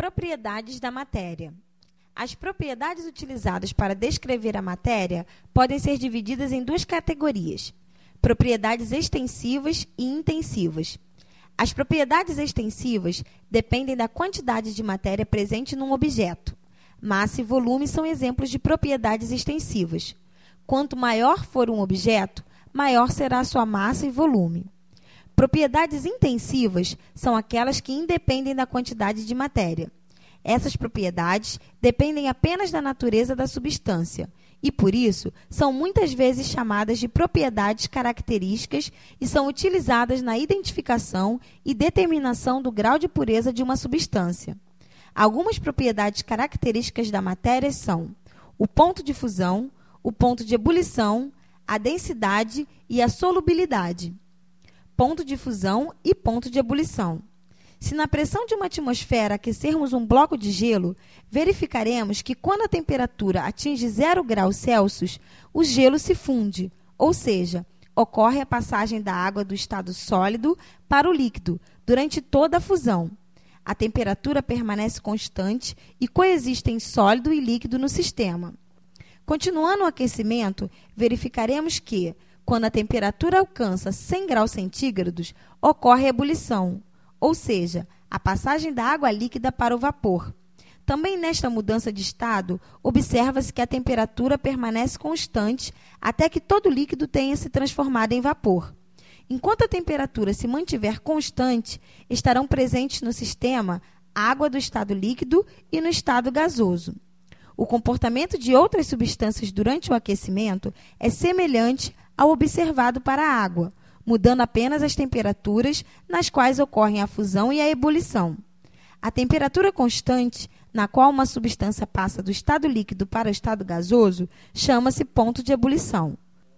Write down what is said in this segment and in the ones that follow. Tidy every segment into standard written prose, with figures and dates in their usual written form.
Propriedades da matéria. As propriedades utilizadas para descrever a matéria podem ser divididas em duas categorias: propriedades extensivas e intensivas. As propriedades extensivas dependem da quantidade de matéria presente num objeto. Massa e volume são exemplos de propriedades extensivas. Quanto maior for um objeto, maior será a sua massa e volume. Propriedades intensivas são aquelas que independem da quantidade de matéria. Essas propriedades dependem apenas da natureza da substância e, por isso, são muitas vezes chamadas de propriedades características e são utilizadas na identificação e determinação do grau de pureza de uma substância. Algumas propriedades características da matéria são o ponto de fusão, o ponto de ebulição, a densidade e a solubilidade. Ponto de fusão e ponto de ebulição. Se na pressão de uma atmosfera aquecermos um bloco de gelo, verificaremos que quando a temperatura atinge 0 graus Celsius, o gelo se funde, ou seja, ocorre a passagem da água do estado sólido para o líquido durante toda a fusão. A temperatura permanece constante e coexistem sólido e líquido no sistema. Continuando o aquecimento, verificaremos que, quando a temperatura alcança 100 graus centígrados, ocorre a ebulição, ou seja, a passagem da água líquida para o vapor. Também nesta mudança de estado, observa-se que a temperatura permanece constante até que todo líquido tenha se transformado em vapor. Enquanto a temperatura se mantiver constante, estarão presentes no sistema água do estado líquido e no estado gasoso. O comportamento de outras substâncias durante o aquecimento é semelhante ao observado para a água, mudando apenas as temperaturas nas quais ocorrem a fusão e a ebulição. A temperatura constante, na qual uma substância passa do estado líquido para o estado gasoso, chama-se ponto de ebulição.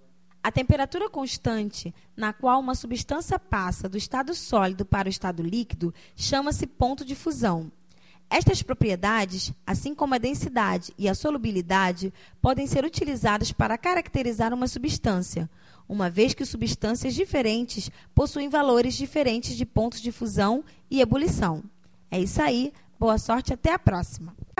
A temperatura constante, na qual uma substância passa do estado sólido para o estado líquido, chama-se ponto de fusão. Estas propriedades, assim como a densidade e a solubilidade, podem ser utilizadas para caracterizar uma substância, uma vez que substâncias diferentes possuem valores diferentes de pontos de fusão e ebulição. É isso aí, boa sorte, até a próxima!